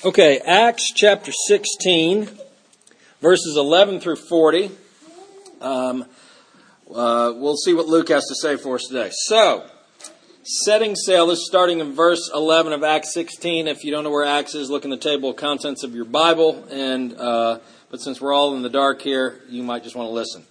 Okay, Acts chapter 16, verses 11 through 40. We'll see what Luke has to say for us today. So, setting sail is starting in verse 11 of Acts 16. If you don't know where Acts is, look in the table of contents of your Bible. But since we're all in the dark here, you might just want to listen.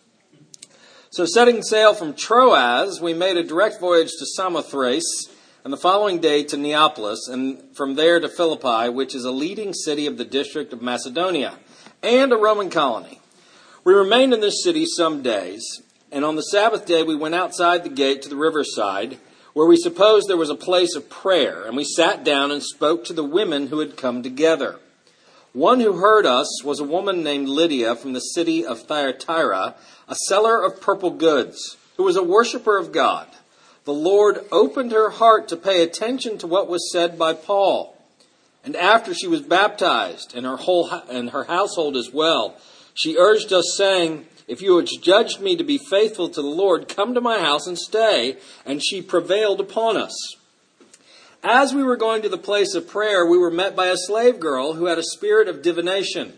So, setting sail from Troas, we made a direct voyage to Samothrace, and the following day to Neapolis, and from there to Philippi, which is a leading city of the district of Macedonia, and a Roman colony. We remained in this city some days, and on the Sabbath day we went outside the gate to the riverside, where we supposed there was a place of prayer, and we sat down and spoke to the women who had come together. One who heard us was a woman named Lydia from the city of Thyatira, a seller of purple goods, who was a worshiper of God. The Lord opened her heart to pay attention to what was said by Paul. And after she was baptized, and her household as well, she urged us, saying, "If you have judged me to be faithful to the Lord, come to my house and stay." And she prevailed upon us. As we were going to the place of prayer, we were met by a slave girl who had a spirit of divination,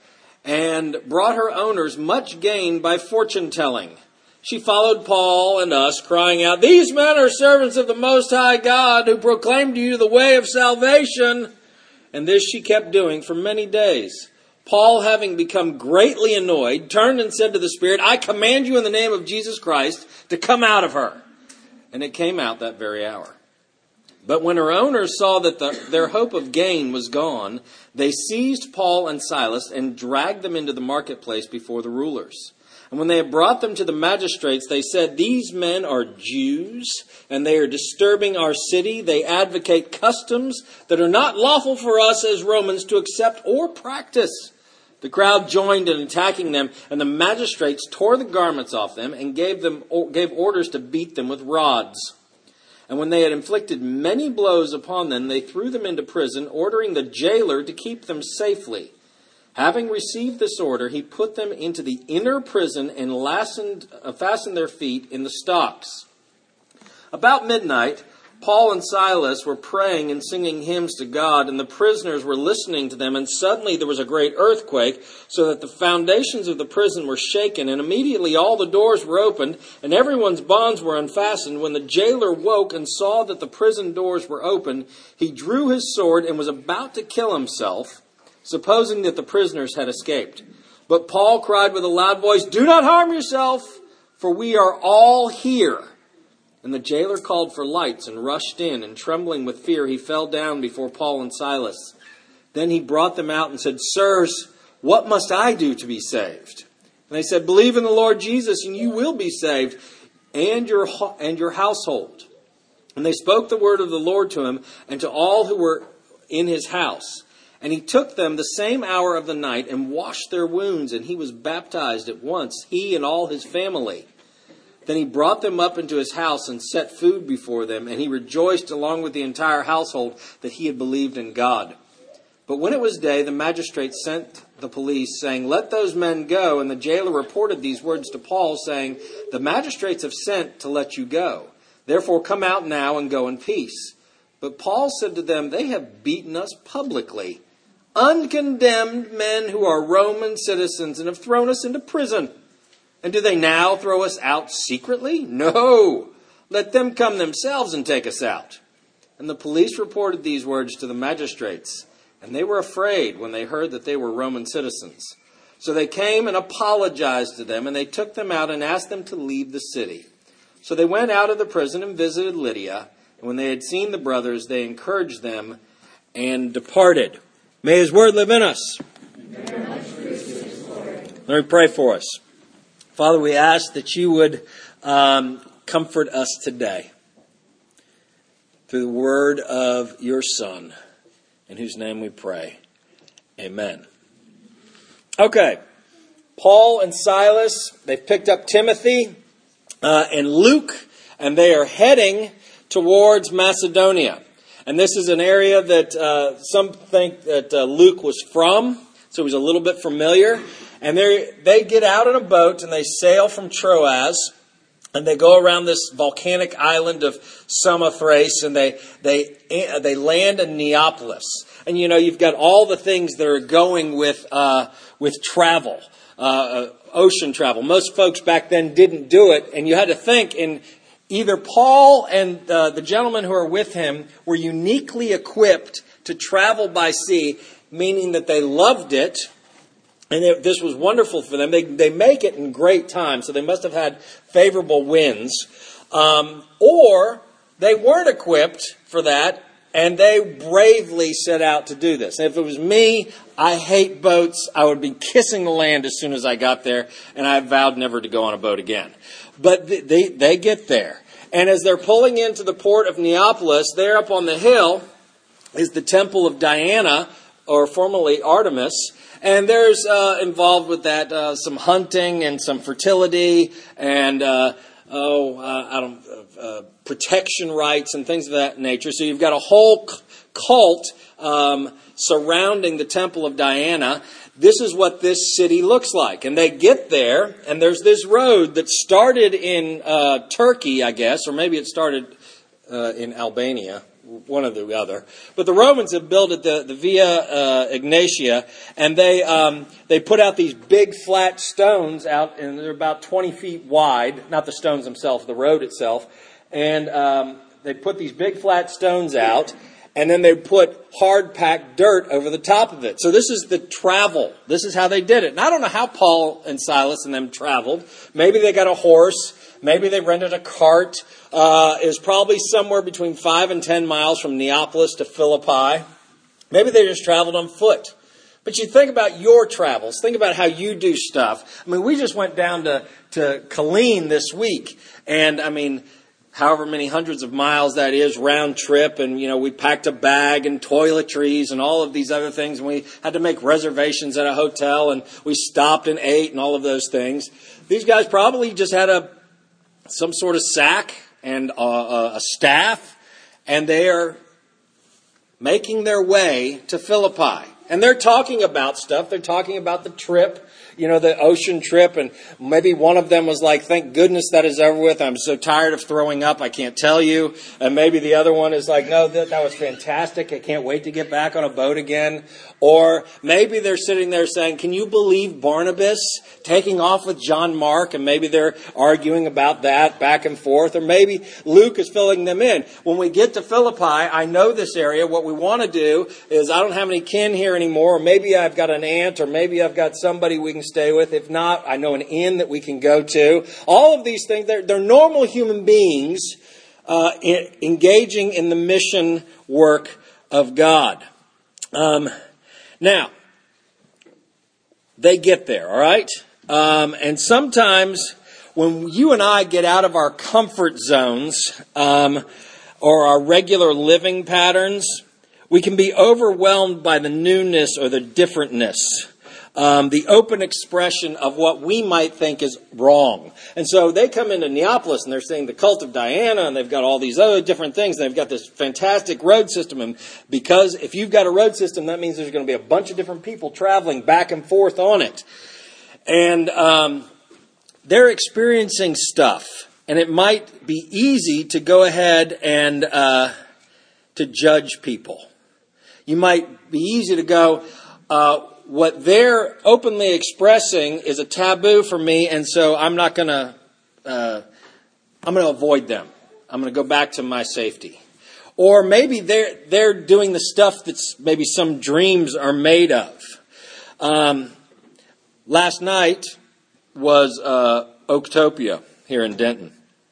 and brought her owners much gain by fortune-telling. She followed Paul and us, crying out, "These men are servants of the Most High God, who proclaim to you the way of salvation." And this she kept doing for many days. Paul, having become greatly annoyed, turned and said to the spirit, "I command you in the name of Jesus Christ to come out of her." And it came out that very hour. But when her owners saw that their hope of gain was gone, they seized Paul and Silas and dragged them into the marketplace before the rulers. And when they had brought them to the magistrates, they said, "These men are Jews, and they are disturbing our city. They advocate customs that are not lawful for us as Romans to accept or practice." The crowd joined in attacking them, and the magistrates tore the garments off them and gave orders to beat them with rods. And when they had inflicted many blows upon them, they threw them into prison, ordering the jailer to keep them safely. Having received this order, he put them into the inner prison and fastened their feet in the stocks. About midnight, Paul and Silas were praying and singing hymns to God, and the prisoners were listening to them, and suddenly there was a great earthquake, so that the foundations of the prison were shaken, and immediately all the doors were opened, and everyone's bonds were unfastened. When the jailer woke and saw that the prison doors were open, he drew his sword and was about to kill himself, supposing that the prisoners had escaped. But Paul cried with a loud voice, "Do not harm yourself, for we are all here." And the jailer called for lights and rushed in, and trembling with fear, he fell down before Paul and Silas. Then he brought them out and said, "Sirs, what must I do to be saved?" And they said, "Believe in the Lord Jesus, and you will be saved, and your household." And they spoke the word of the Lord to him and to all who were in his house. And he took them the same hour of the night and washed their wounds, and he was baptized at once, he and all his family. Then he brought them up into his house and set food before them, and he rejoiced along with the entire household that he had believed in God. But when it was day, the magistrates sent the police, saying, "Let those men go." And the jailer reported these words to Paul, saying, "The magistrates have sent to let you go. Therefore come out now and go in peace." But Paul said to them, "They have beaten us publicly, uncondemned men who are Roman citizens, and have thrown us into prison. And do they now throw us out secretly? No, let them come themselves and take us out." And the police reported these words to the magistrates, and they were afraid when they heard that they were Roman citizens. So they came and apologized to them, and they took them out and asked them to leave the city. So they went out of the prison and visited Lydia, and when they had seen the brothers, they encouraged them and departed. May his word live in us. Let me pray for us. Father, we ask that you would comfort us today through the word of your Son, in whose name we pray. Amen. Okay, Paul and Silas, they've picked up Timothy and Luke, and they are heading towards Macedonia. And this is an area that some think that Luke was from, so he's a little bit familiar. And they get out on a boat and they sail from Troas, and they go around this volcanic island of Samothrace, and they land in Neapolis. And you've got all the things that are going with travel, ocean travel. Most folks back then didn't do it, and you had to think in either Paul and the gentlemen who are with him were uniquely equipped to travel by sea, meaning that they loved it, and this was wonderful for them. They make it in great time, so they must have had favorable winds. Or they weren't equipped for that, and they bravely set out to do this. And if it was me, I hate boats. I would be kissing the land as soon as I got there, and I vowed never to go on a boat again. But they get there. And as they're pulling into the port of Neapolis, there up on the hill is the temple of Diana, or formerly Artemis. And there's involved with that some hunting and some fertility and protection rights and things of that nature. So you've got a whole cult surrounding the temple of Diana. This is what this city looks like. And they get there, and there's this road that started in Turkey, I guess, or maybe it started in Albania, one or the other. But the Romans have built it the Via Egnatia, and they put out these big flat stones out, and they're about 20 feet wide, not the stones themselves, the road itself. And they put these big flat stones out, and then they put hard-packed dirt over the top of it. So this is the travel. This is how they did it. And I don't know how Paul and Silas and them traveled. Maybe they got a horse. Maybe they rented a cart. It was probably somewhere between 5 and 10 miles from Neapolis to Philippi. Maybe they just traveled on foot. But you think about your travels. Think about how you do stuff. I mean, we just went down to Killeen this week. And, I mean, however many hundreds of miles that is, round trip, and, we packed a bag and toiletries and all of these other things, and we had to make reservations at a hotel, and we stopped and ate and all of those things. These guys probably just had some sort of sack and a staff, and they are making their way to Philippi. And they're talking about stuff. They're talking about the trip, the ocean trip. And maybe one of them was like, thank goodness that is over with. I'm so tired of throwing up, I can't tell you. And maybe the other one is like, no, that was fantastic. I can't wait to get back on a boat again. Or maybe they're sitting there saying, can you believe Barnabas taking off with John Mark? And maybe they're arguing about that back and forth. Or maybe Luke is filling them in. When we get to Philippi, I know this area. What we want to do is, I don't have any kin here anymore. Or maybe I've got an aunt, or maybe I've got somebody we can stay with. If not, I know an inn that we can go to. All of these things, they're normal human beings engaging in the mission work of God. Now, they get there, all right? And sometimes when you and I get out of our comfort zones or our regular living patterns, we can be overwhelmed by the newness or the differentness, the open expression of what we might think is wrong. And so they come into Neapolis and they're saying the cult of Diana, and they've got all these other different things. And they've got this fantastic road system. And because if you've got a road system, that means there's going to be a bunch of different people traveling back and forth on it. And they're experiencing stuff. And it might be easy to go ahead and to judge people. You might be easy to go, what they're openly expressing is a taboo for me, and so I'm going to avoid them. I'm going to go back to my safety. Or maybe they're doing the stuff that's maybe some dreams are made of. Last night was Oaktopia here in Denton.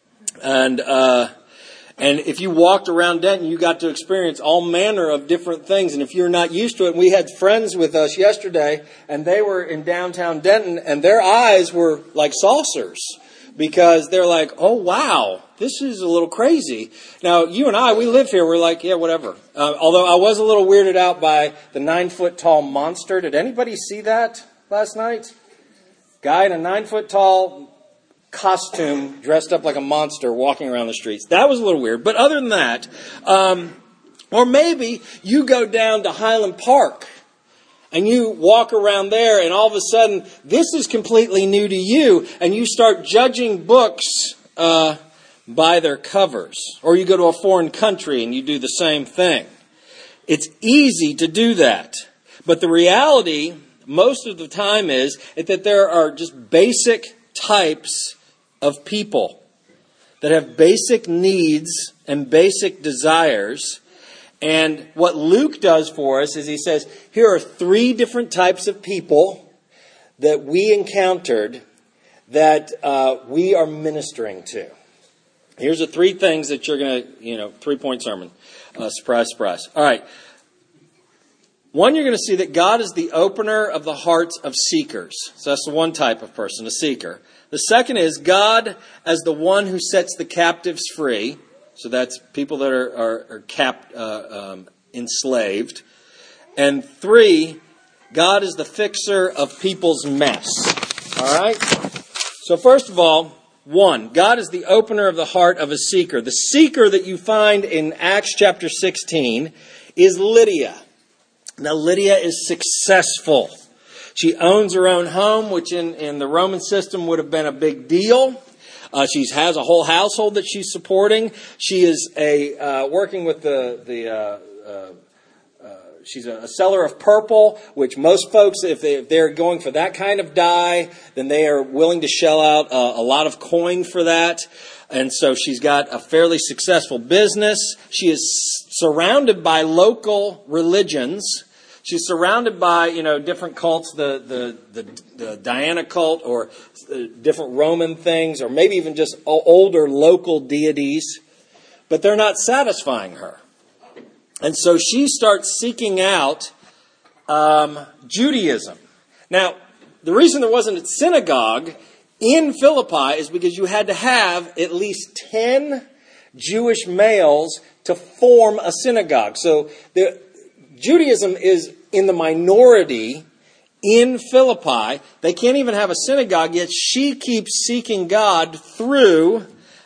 And if you walked around Denton, you got to experience all manner of different things. And if you're not used to it, we had friends with us yesterday, and they were in downtown Denton, and their eyes were like saucers because they're like, oh, wow, this is a little crazy. Now, you and I, we live here. We're like, yeah, whatever. Although I was a little weirded out by the 9-foot-tall monster. Did anybody see that last night? Guy in a 9-foot-tall costume, dressed up like a monster, walking around the streets. That was a little weird. But other than that, or maybe you go down to Highland Park and you walk around there, and all of a sudden, this is completely new to you, and you start judging books by their covers. Or you go to a foreign country and you do the same thing. It's easy to do that. But the reality, most of the time, is that there are just basic types of people that have basic needs and basic desires. And what Luke does for us is he says, here are 3 different types of people that we encountered that we are ministering to. Here's the 3 things that you're going to, 3-point sermon. Surprise, surprise. All right. One, you're going to see that God is the opener of the hearts of seekers. So that's the one type of person, a seeker. The second is God as the one who sets the captives free. So that's people that are enslaved. And 3, God is the fixer of people's mess. All right? So first of all, 1, God is the opener of the heart of a seeker. The seeker that you find in Acts chapter 16 is Lydia. Now, Lydia is successful. She owns her own home, which in the Roman system would have been a big deal. She has a whole household that she's supporting. She is working with she's a seller of purple, which most folks, if they're going for that kind of dye, then they are willing to shell out a lot of coin for that. And so she's got a fairly successful business. She is surrounded by local religions. She's surrounded by, different cults, the Diana cult, or different Roman things, or maybe even just older local deities. But they're not satisfying her. And so she starts seeking out Judaism. Now, the reason there wasn't a synagogue in Philippi is because you had to have at least 10 Jewish males to form a synagogue. So Judaism is in the minority in Philippi. They can't even have a synagogue, yet she keeps seeking God through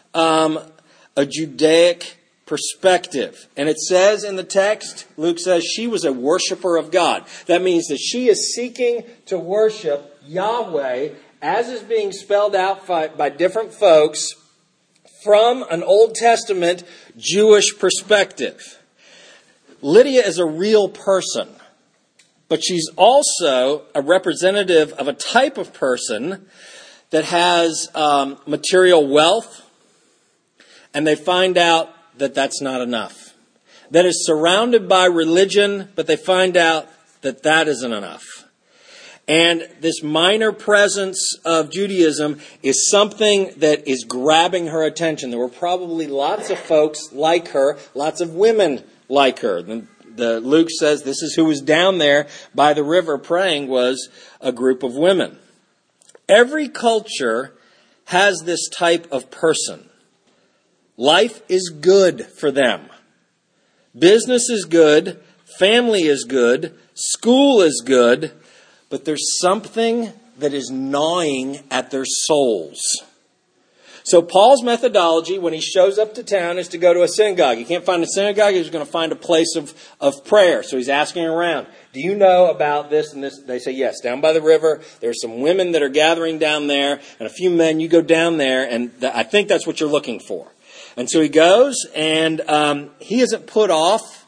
a Judaic perspective. And it says in the text, Luke says she was a worshiper of God. That means that she is seeking to worship Yahweh as is being spelled out by different folks from an Old Testament Jewish perspective. Lydia is a real person, but she's also a representative of a type of person that has material wealth, and they find out that that's not enough. That is surrounded by religion, but they find out that that isn't enough. And this minor presence of Judaism is something that is grabbing her attention. There were probably lots of folks like her, lots of women like her. Luke says this is who was down there by the river praying, was a group of women. Every culture has this type of person. Life is good for them. Business is good. Family is good. School is good. But there's something that is gnawing at their souls. So Paul's methodology when he shows up to town is to go to a synagogue. He can't find a synagogue, he's going to find a place of prayer. So he's asking around, do you know about this and this? They say, yes, down by the river. There's some women that are gathering down there and a few men. You go down there and I think that's what you're looking for. And so he goes, and he isn't put off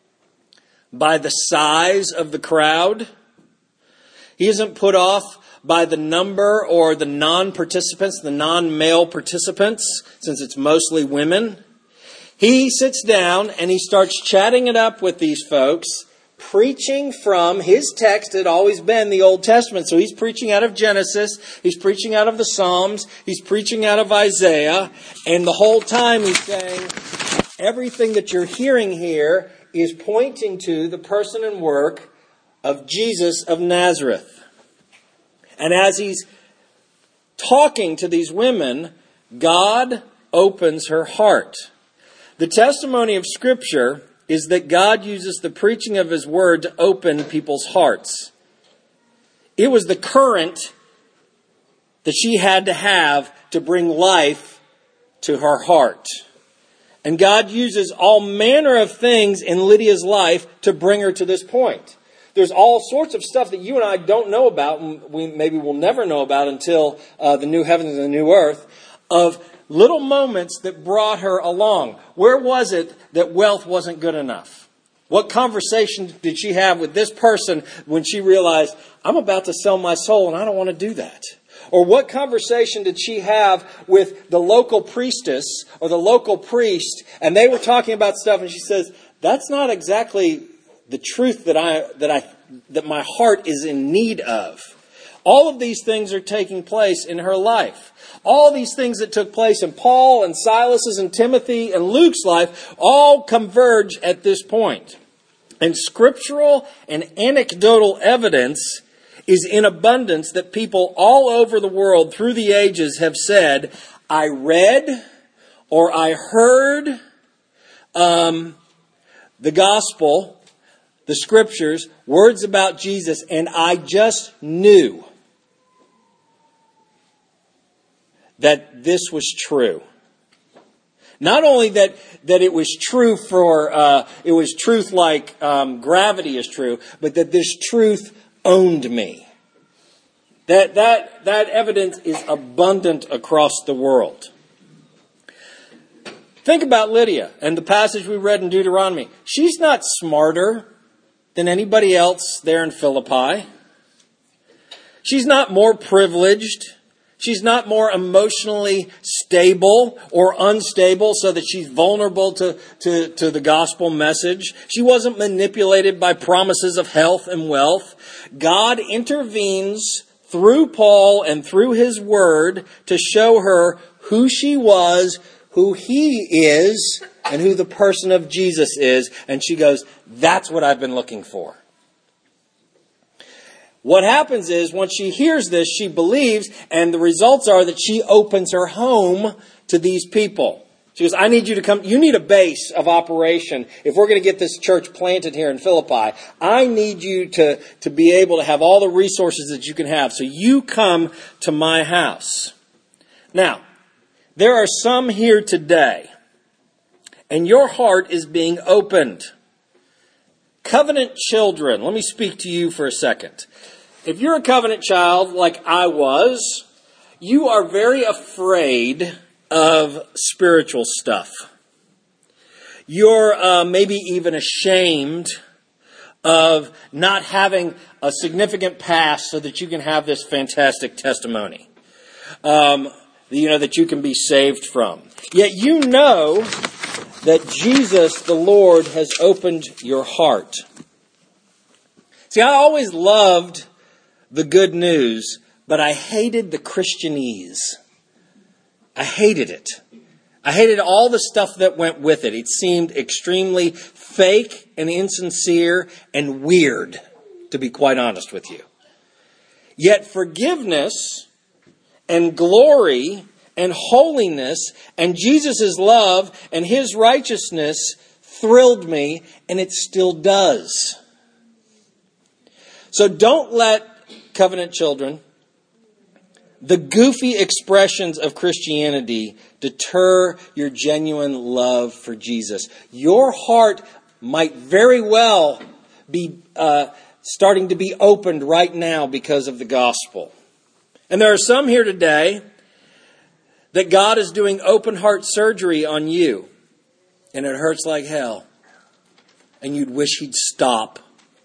by the size of the crowd. He isn't put off by the number or the non-participants, the non-male participants, since it's mostly women. He sits down and he starts chatting it up with these folks, preaching from his text had always been the Old Testament. So he's preaching out of Genesis, he's preaching out of the Psalms, he's preaching out of Isaiah, and the whole time he's saying, everything that you're hearing here is pointing to the person and work of Jesus of Nazareth. And as he's talking to these women, God opens her heart. The testimony of Scripture is that God uses the preaching of His Word to open people's hearts. It was the current that she had to have to bring life to her heart. And God uses all manner of things in Lydia's life to bring her to this point. There's all sorts of stuff that you and I don't know about, and we maybe will never know about until the new heavens and the new earth, of little moments that brought her along. Where was it that wealth wasn't good enough? What conversation did she have with this person when she realized, I'm about to sell my soul and I don't want to do that? Or what conversation did she have with the local priestess or the local priest, and they were talking about stuff, and she says, that's not exactly the truth that my heart is in need of. All of these things are taking place in her life. All these things that took place in Paul and Silas's and Timothy and Luke's life all converge at this point. And scriptural and anecdotal evidence is in abundance that people all over the world through the ages have said, I read or I heard the gospel, the scriptures, words about Jesus, and I just knew that this was true. Not only that it was true it was truth like gravity is true, but that this truth owned me. That evidence is abundant across the world. Think about Lydia and the passage we read in Deuteronomy. She's not smarter than anybody else there in Philippi. She's not more privileged. She's not more emotionally stable or unstable so that she's vulnerable to the gospel message. She wasn't manipulated by promises of health and wealth. God intervenes through Paul and through his word to show her who she was, who he is, and who the person of Jesus is. And she goes, that's what I've been looking for. What happens is, once she hears this, she believes, and the results are that she opens her home to these people. She goes, I need you to come. You need a base of operation. If we're going to get this church planted here in Philippi, I need you to be able to have all the resources that you can have. So you come to my house. Now, there are some here today, and your heart is being opened. Covenant children, let me speak to you for a second. If you're a covenant child like I was, you are very afraid of spiritual stuff. You're maybe even ashamed of not having a significant past so that you can have this fantastic testimony. That you can be saved from. Yet you know that Jesus, the Lord, has opened your heart. See, I always loved the good news, but I hated the Christianese. I hated it. I hated all the stuff that went with it. It seemed extremely fake and insincere and weird, to be quite honest with you. Yet forgiveness and glory and holiness and Jesus' love and his righteousness thrilled me, and it still does. So don't let, covenant children, the goofy expressions of Christianity deter your genuine love for Jesus. Your heart might very well be starting to be opened right now because of the gospel. And there are some here today that God is doing open heart surgery on you. And it hurts like hell. And you'd wish he'd stop.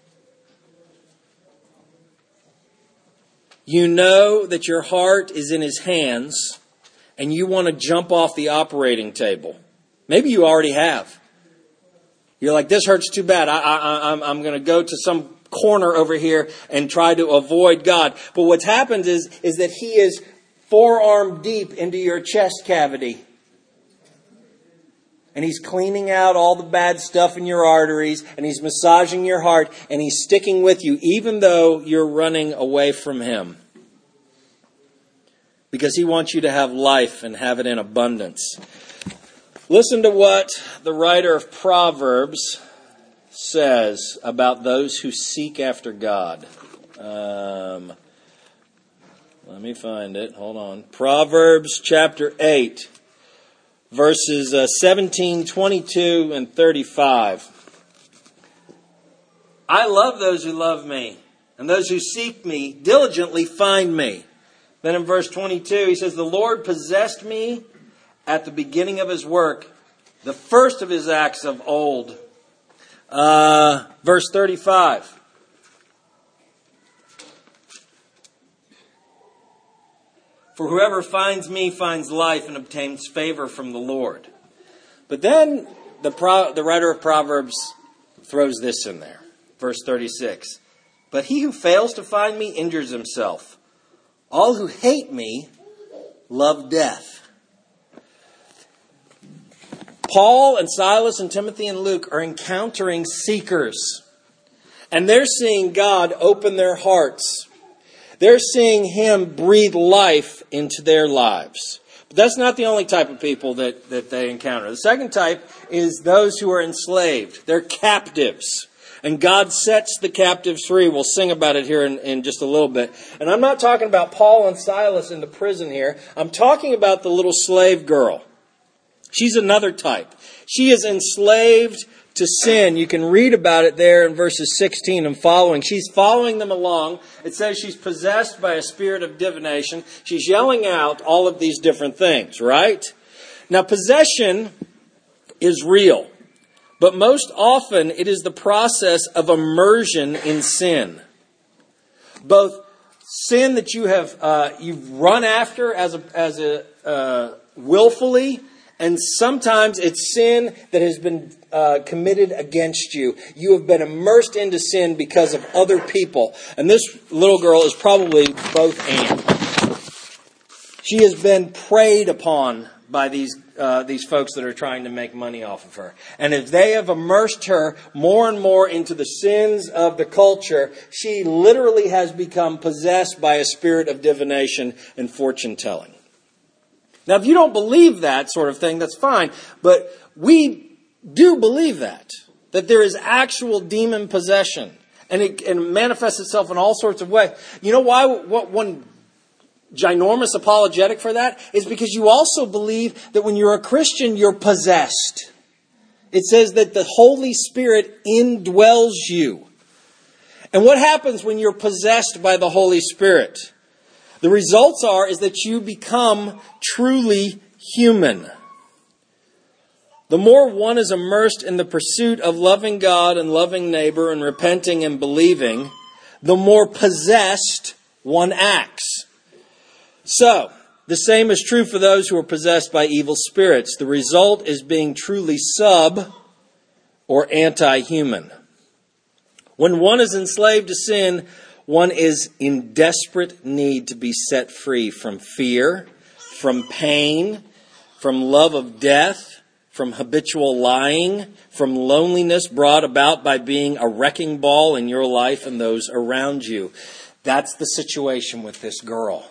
You know that your heart is in his hands and you want to jump off the operating table. Maybe you already have. You're like, this hurts too bad. I'm going to go to some corner over here and try to avoid God. But what's happened is that he is forearm deep into your chest cavity. And he's cleaning out all the bad stuff in your arteries, and he's massaging your heart, and he's sticking with you, even though you're running away from him. Because he wants you to have life and have it in abundance. Listen to what the writer of Proverbs says about those who seek after God. Let me find it. Hold on. Proverbs chapter 8. Verses 17, 22, and 35. I love those who love me, and those who seek me diligently find me. Then in verse 22, he says, the Lord possessed me at the beginning of his work, the first of his acts of old. Verse 35. For whoever finds me finds life and obtains favor from the Lord. But then the writer of Proverbs throws this in there. Verse 36. But he who fails to find me injures himself. All who hate me love death. Paul and Silas and Timothy and Luke are encountering seekers. And they're seeing God open their hearts. They're seeing Him breathe life into their lives. But that's not the only type of people that they encounter. The second type is those who are enslaved. They're captives. And God sets the captives free. We'll sing about it here in just a little bit. And I'm not talking about Paul and Silas in the prison here. I'm talking about the little slave girl. She's another type. She is enslaved to sin. You can read about it there in verses 16 and following. She's following them along. It says she's possessed by a spirit of divination. She's yelling out all of these different things, right? Now, possession is real. But most often, it is the process of immersion in sin. Both sin that you've run after as a willfully, and sometimes it's sin that has been committed against you. You have been immersed into sin because of other people. And this little girl is probably both and. She has been preyed upon by these folks that are trying to make money off of her. And if they have immersed her more and more into the sins of the culture, she literally has become possessed by a spirit of divination and fortune telling. Now, if you don't believe that sort of thing, that's fine. But we do believe that there is actual demon possession. And it manifests itself in all sorts of ways. You know why? What one ginormous apologetic for that is because you also believe that when you're a Christian, you're possessed. It says that the Holy Spirit indwells you. And what happens when you're possessed by the Holy Spirit? The results is that you become truly human. The more one is immersed in the pursuit of loving God and loving neighbor and repenting and believing, the more possessed one acts. So, the same is true for those who are possessed by evil spirits. The result is being truly sub or anti-human. When one is enslaved to sin, one is in desperate need to be set free from fear, from pain, from love of death, from habitual lying, from loneliness brought about by being a wrecking ball in your life and those around you. That's the situation with this girl.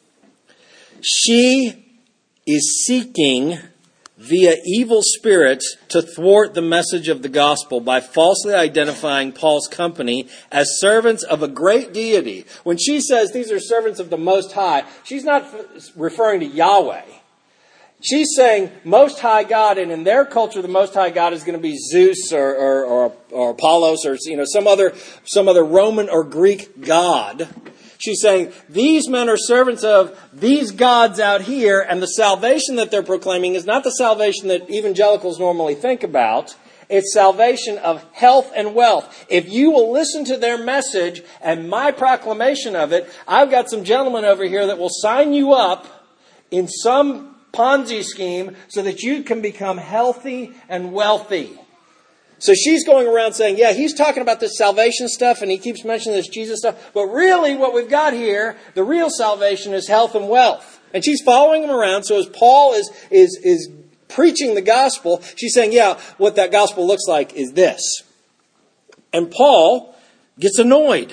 She is seeking via evil spirits to thwart the message of the gospel by falsely identifying Paul's company as servants of a great deity. When she says these are servants of the Most High, she's not referring to Yahweh. She's saying Most High God, and in their culture, the Most High God is going to be Zeus or Apollos or some other Roman or Greek god. She's saying these men are servants of these gods out here, and the salvation that they're proclaiming is not the salvation that evangelicals normally think about. It's salvation of health and wealth. If you will listen to their message and my proclamation of it, I've got some gentlemen over here that will sign you up in some Ponzi scheme so that you can become healthy and wealthy. So she's going around saying, yeah, he's talking about this salvation stuff and he keeps mentioning this Jesus stuff. But really what we've got here, the real salvation is health and wealth. And she's following him around. So as Paul is preaching the gospel, she's saying, yeah, what that gospel looks like is this. And Paul gets annoyed.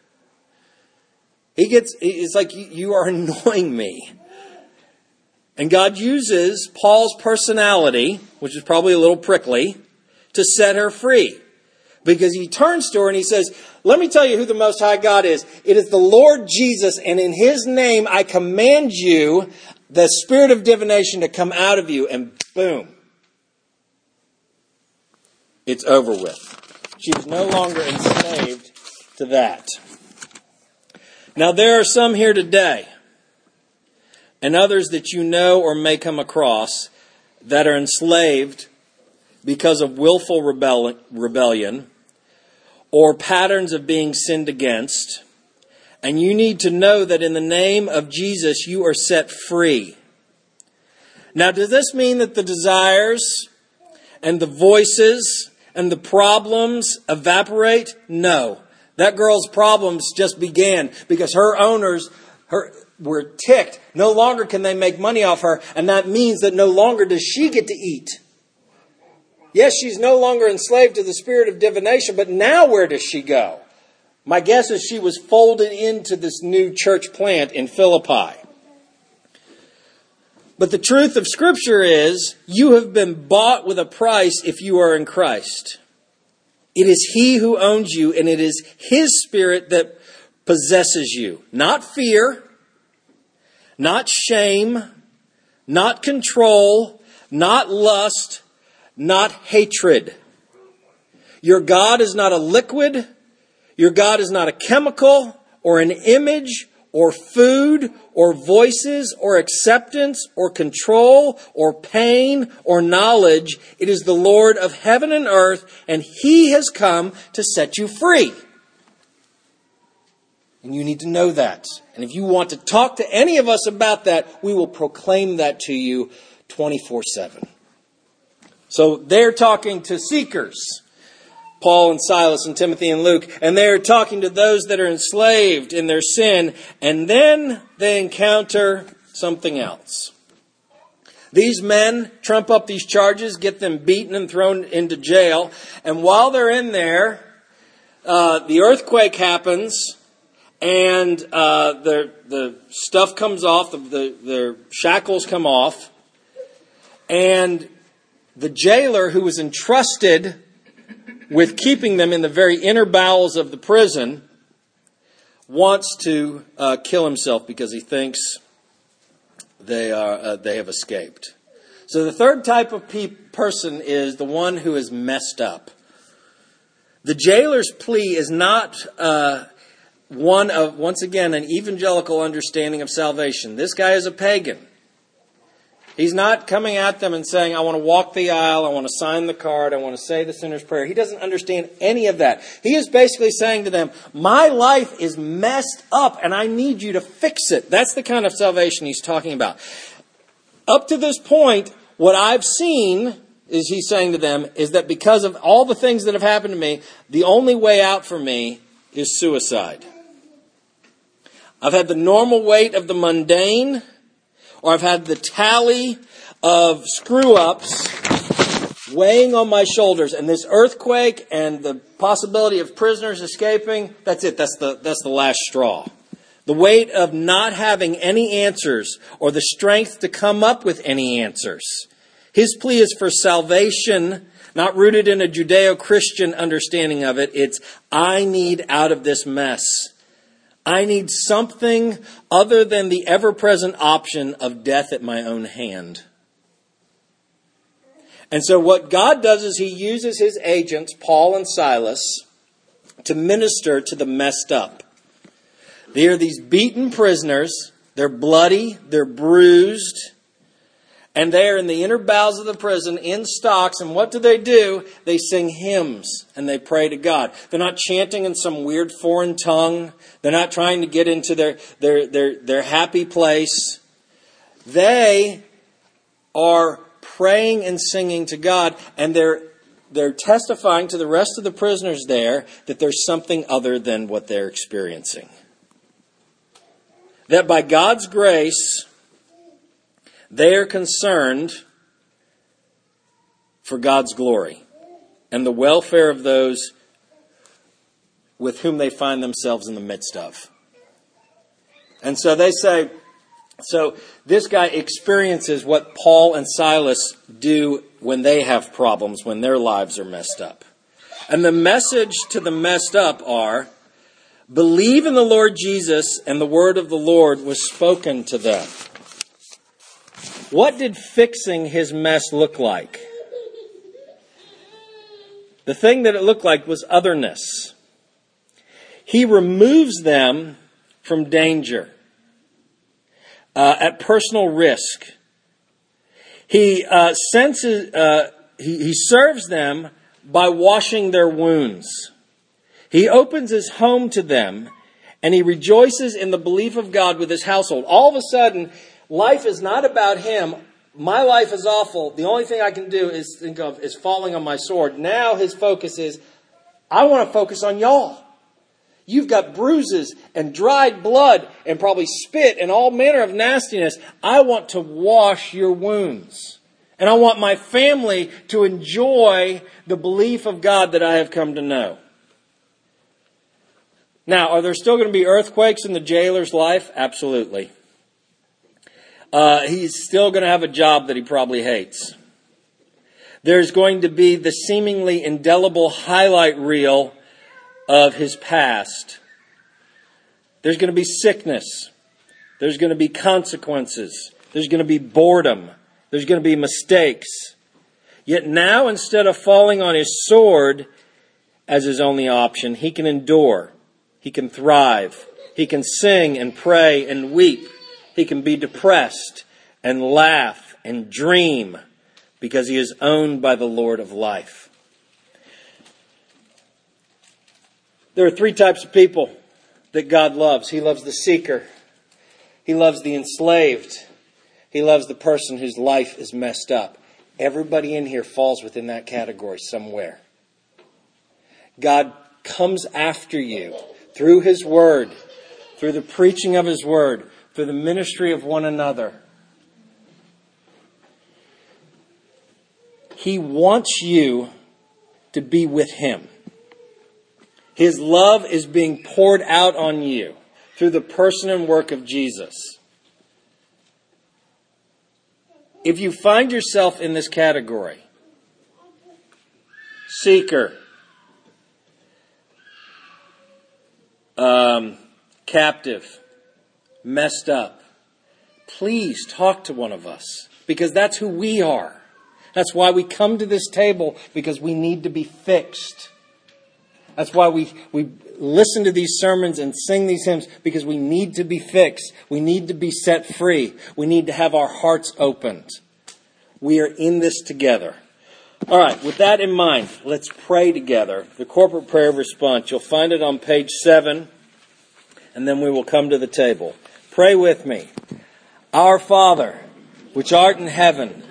It's like, you are annoying me. And God uses Paul's personality, which is probably a little prickly, to set her free. Because he turns to her and he says, let me tell you who the Most High God is. It is the Lord Jesus, and in His name I command you, the spirit of divination, to come out of you. And boom. It's over with. She is no longer enslaved to that. Now there are some here today, and others that you know or may come across, that are enslaved because of willful rebellion or patterns of being sinned against. And you need to know that in the name of Jesus, you are set free. Now, does this mean that the desires and the voices and the problems evaporate? No. That girl's problems just began because her owners were ticked. No longer can they make money off her, and that means that no longer does she get to eat. Yes, she's no longer enslaved to the spirit of divination, but now where does she go? My guess is she was folded into this new church plant in Philippi. But the truth of Scripture is, you have been bought with a price if you are in Christ. It is He who owns you, and it is His Spirit that possesses you. Not fear, not shame, not control, not lust, not hatred. Your God is not a liquid. Your God is not a chemical or an image or food or voices or acceptance or control or pain or knowledge. It is the Lord of heaven and earth, and He has come to set you free. And you need to know that. And if you want to talk to any of us about that, we will proclaim that to you 24/7. So they're talking to seekers, Paul and Silas and Timothy and Luke, and they're talking to those that are enslaved in their sin, and then they encounter something else. These men trump up these charges, get them beaten and thrown into jail, and while they're in there, the earthquake happens, and the stuff comes off, their shackles come off, and the jailer who was entrusted with keeping them in the very inner bowels of the prison wants to kill himself because he thinks they have escaped. So the third type of person is the one who is messed up. The jailer's plea is not one of, once again, an evangelical understanding of salvation. This guy is a pagan. He's not coming at them and saying, I want to walk the aisle, I want to sign the card, I want to say the sinner's prayer. He doesn't understand any of that. He is basically saying to them, my life is messed up and I need you to fix it. That's the kind of salvation he's talking about. Up to this point, what I've seen, is he's saying to them, is that because of all the things that have happened to me, the only way out for me is suicide. I've had the normal weight of the mundane, or I've had the tally of screw-ups weighing on my shoulders. And this earthquake and the possibility of prisoners escaping, that's it. That's the last straw. The weight of not having any answers or the strength to come up with any answers. His plea is for salvation, not rooted in a Judeo-Christian understanding of it. It's, I need out of this mess. I need something other than the ever-present option of death at my own hand. And so what God does is He uses His agents, Paul and Silas, to minister to the messed up. They are these beaten prisoners. They're bloody. They're bruised. And they're in the inner bowels of the prison in stocks. And what do? They sing hymns and they pray to God. They're not chanting in some weird foreign tongue. They're not trying to get into their happy place. They are praying and singing to God. And they're testifying to the rest of the prisoners there that there's something other than what they're experiencing. That by God's grace, they are concerned for God's glory and the welfare of those with whom they find themselves in the midst of. And so they say, so this guy experiences what Paul and Silas do when they have problems, when their lives are messed up. And the message to the messed up are, believe in the Lord Jesus, and the word of the Lord was spoken to them. What did fixing his mess look like? The thing that it looked like was otherness. He removes them from danger at personal risk. He he serves them by washing their wounds. He opens his home to them, and he rejoices in the belief of God with his household. All of a sudden, life is not about him. My life is awful. The only thing I can do is falling on my sword. Now his focus is, I want to focus on y'all. You've got bruises and dried blood and probably spit and all manner of nastiness. I want to wash your wounds. And I want my family to enjoy the belief of God that I have come to know. Now, are there still going to be earthquakes in the jailer's life? Absolutely. He's still going to have a job that he probably hates. There's going to be the seemingly indelible highlight reel of his past. There's going to be sickness. There's going to be consequences. There's going to be boredom. There's going to be mistakes. Yet now, instead of falling on his sword as his only option, he can endure. He can thrive. He can sing and pray and weep. He can be depressed and laugh and dream because he is owned by the Lord of life. There are three types of people that God loves. He loves the seeker. He loves the enslaved. He loves the person whose life is messed up. Everybody in here falls within that category somewhere. God comes after you through His Word, through the preaching of His Word, through the ministry of one another. He wants you to be with Him. His love is being poured out on you through the person and work of Jesus. If you find yourself in this category, seeker, captive, messed up, please talk to one of us, because that's who we are. That's why we come to this table, because we need to be fixed. That's why we listen to these sermons and sing these hymns, because we need to be fixed. We need to be set free. We need to have our hearts opened. We are in this together. All right, with that in mind, let's pray together. The corporate prayer of response. You'll find it on page 7, and then we will come to the table. Pray with me. Our Father, which art in heaven,